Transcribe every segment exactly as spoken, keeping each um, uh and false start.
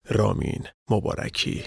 رامین مبارکی.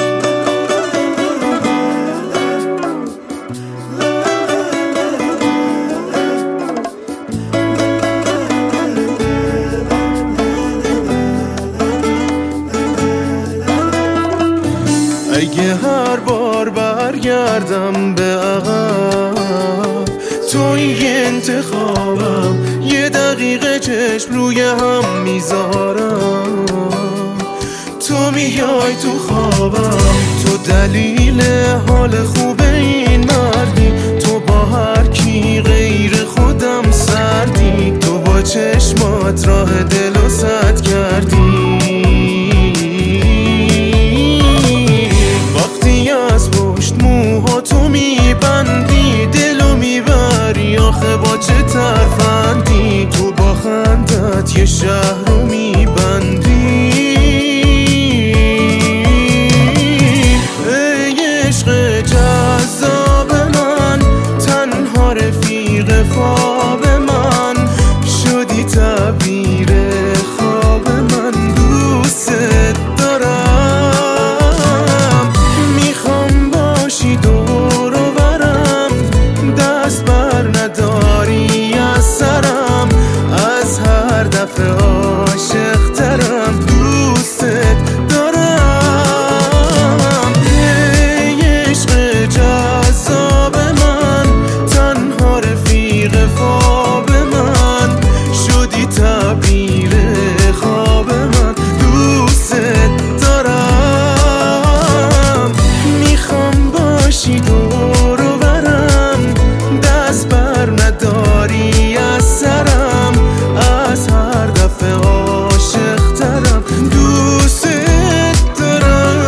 اگه هر بار برگردم به عقب، تو این انتخابم، یه دقیقه چشم روی هم میذارم، تو میای تو خوابم، تو دلیل حال خوب این مردی، تو با هر کی غیر خودم سردی، تو با چشمات راه دلو سد کردی، از پشت موها تو میبندی، دلو میبری آخه با چه ترفندی، تو با خندت یه شهر رو میبندی. ای عشق جذاب من، تنها رفیق خواب من، شدی تعبیر خواب من، دوست دارم، دور و برم، دست بر نداری از سرم، از هر دفعه عاشق ترم، دوستت دارم. ای عشق جذاب من، تنها رفیق خواب من، شدی تعبیر خواب من، دوستت دارم، میخوام باشی دور و برم، دست بر نداری از سرم، از هر دفعه عاشق ترم، دوست دارم.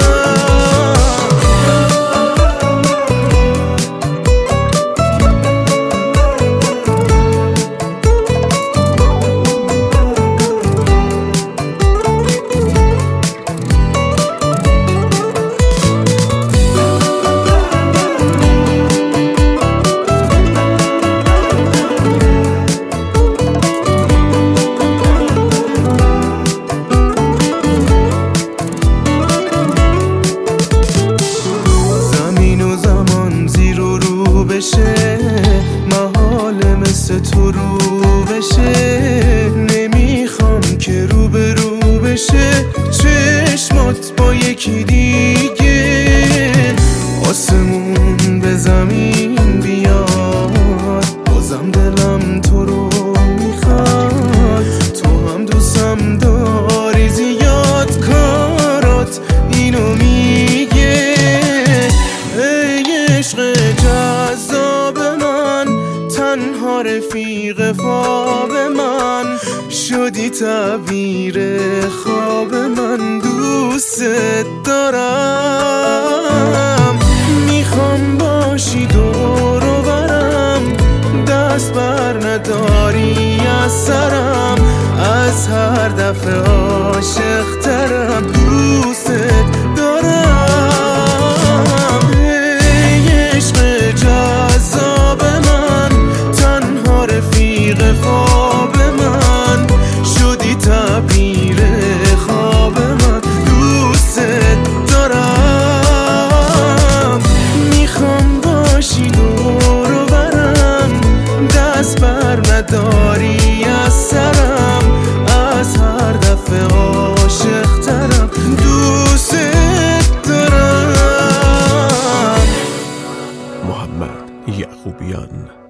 محاله مثل تو رو بشه، نمیخوام که رو به رو بشه چشمات با یکی دیگه، آسمون به زمین بیاد، بازم دلم تو رو میخواد، تو هم دوستم داری زیاد، کارات اینو میگه. ای عشق جذاب من، تنها رفیق خواب من، شدی تعبیر خواب من، دوستت دارم، میخوام باشی دور و برم، دست بر نداری از سرم، از هر دفعه عاشق ترم، دوستت دارم. ای عشق جذاب من، تنها رفیق خواب من، شدی تعبیر خواب من، دوستت دارم، میخوام باشی دور و برم، دست بر نداری از سرم، از هر دفعه عاشق ترم، دوستت دارم. محمد یعقوبیان.